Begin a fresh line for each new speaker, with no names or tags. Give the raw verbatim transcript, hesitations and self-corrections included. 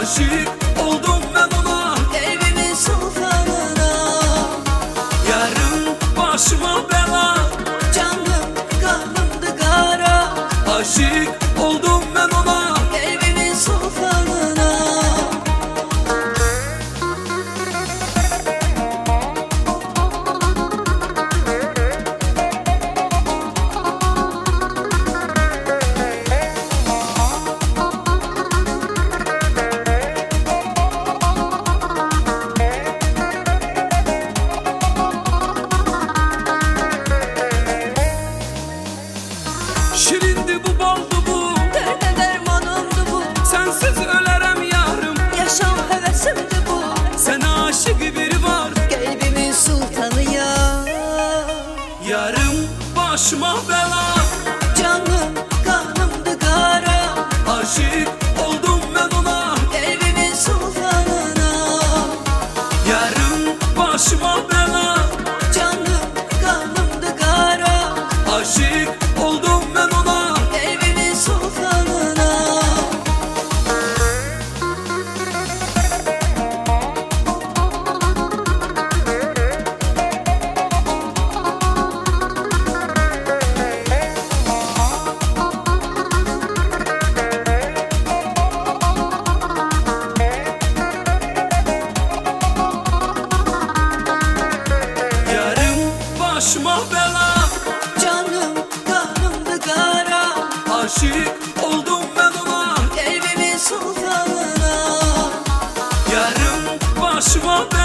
Aşık oldum ben ona,
Evimin sultanına.
yarım başıma bela,
Canım kanımdı kara.
aşık oldum ben ona.
Evimin sultanına.
Şirindi bu, baldı bu,
Derde dermanımdı bu.
sensiz ölerem yarım.
Yaşam hevesimdi bu.
Sana aşık biri var,
Kalbimin sultanı ya.
yarım başıma bela,
Canım kanımdı kara.
aşık oldum ben ona.
Evimin sultanına.
Yarım başıma bela,
Canım kanımdı kara.
aşık oldum ben ona.
Evimin sultanına.
Yarım başıma bela,
Canım kanımdı kara.
aşık oldum ben ona.
Evimin sultanına.
Yarım başıma bela,